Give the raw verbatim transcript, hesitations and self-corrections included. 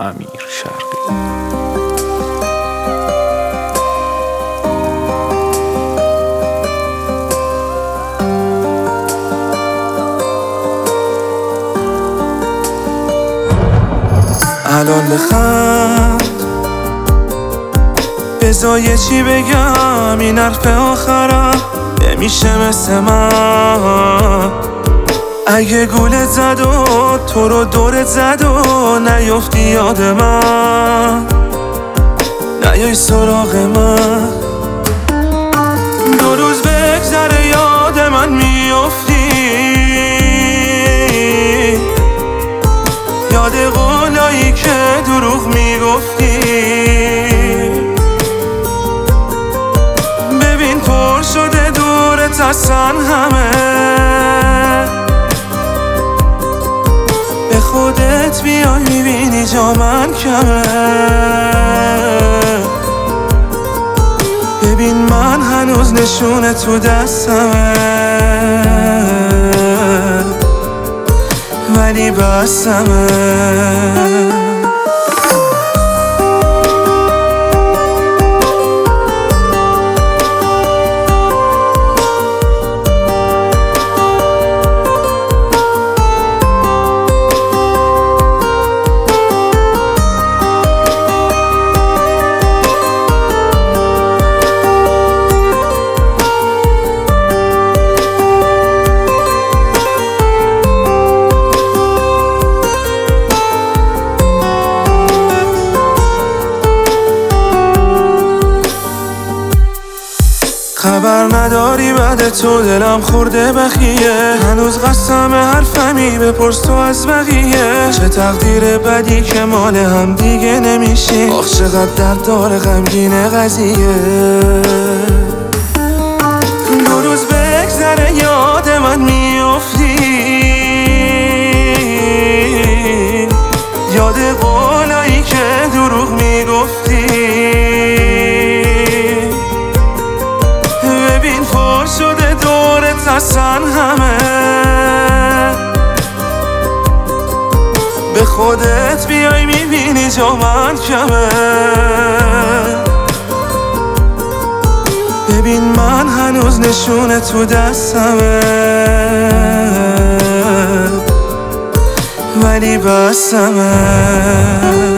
امیر شرقی. الان بخند بذار چی بگم، این حرف آخرم نمیشه مثل من. اگه گولت زد و تو رو دورت زد و نیفتی یاد من، نیای سراغ من. دو روز بگذره یاد من میفتی، یاد قولایی که دروغ میگفتی. ببین پر شده دورت اصلا همه، به خودت بیای میبینی جا من کمه. ببین من هنوز نشونه تو دستمه، ولی بستمه. خبر نداری بعد تو دلم خورده بخیه، هنوز قسم حرفمی بپرس تو از بقیه. چه تقدیر بدی که مال هم دیگه نمیشی، آخ چقدر درد داره غمگین قضیه. دو روز بگذره یاد من میفتی، یاد قولایی که دروغ میگفتی. شده دورت اصلا همه، به خودت بیای میبینی جا من کمه. ببین من هنوز نشونه تو دستمه، ولی بستمه.